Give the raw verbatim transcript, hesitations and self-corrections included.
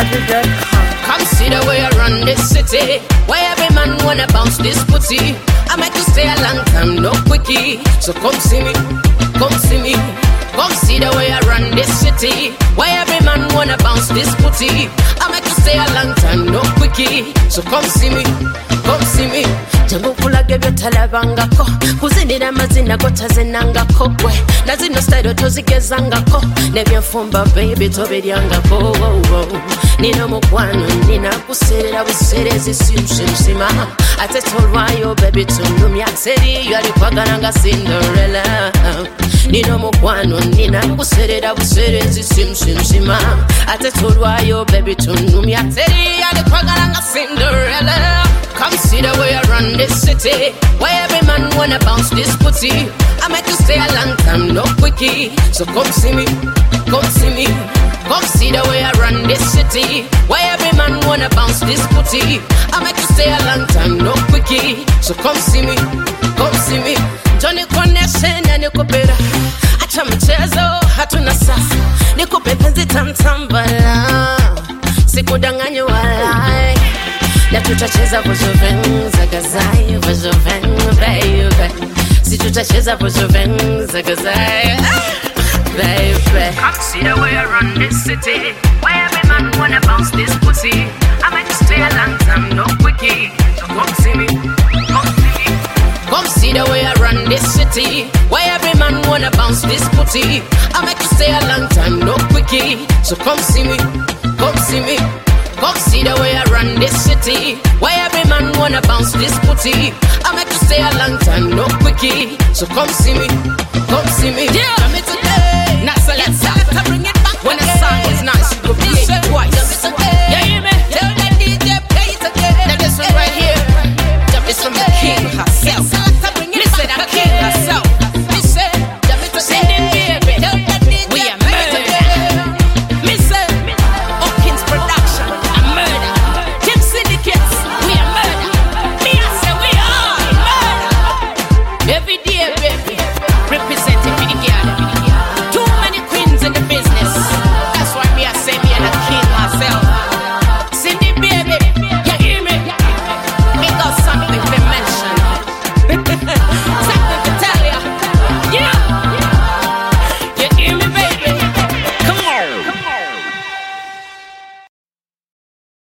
Madu dot com. Come see the way I run this city, where every man wanna bounce this putty. I make you stay a long time, no quickie. So come see me, come see me. Come see the way I run this city, where every man wanna bounce this putty. I make you stay a long time, no quickie. So come see me, come see me. Jangu kulaga byotalabangako, kuzinira amazina gotazinangako gwe, na zino style tozigezangako, nebyenfumba baby tobiryangako. Nina mukwano nina kuserera buserezi simshimshima, ate tolwayo baby tunumya teri yali kwagala nga Cinderella. Nina mukwano nina kuserera buserezi simshimshima, ate tolwayo baby tunumya teri yali kwagala nga Cinderella. Come see the way I run this city, where every man wanna bounce this putty. I make you stay a long time, no quickie. So come see me, come see me. Come see the way I run this city, where every man wanna bounce this putty. I make you stay a long time, no quickie. So come see me, come see me. Johnny connection and nikupera, acha mchezo hatuna sasa, nikupe penzi tamtambala, sikudanganye walai. Na tutacheza vujoven zagazai, vujoven baby. Si tutacheza vujoven zagazai, baby. Come see the way I run this city, where every man wanna bounce this pussy. I make you stay a long time, no quickie. So come see me, come see me. Come see the way I run this city, where every man wanna bounce this pussy. I make you stay a long time, no quickie. So come see me, come see me. Come see the way I run this city, where every man wanna bounce this putty. I make you stay a long time, no quickie. So come see me, come see me. Yeah,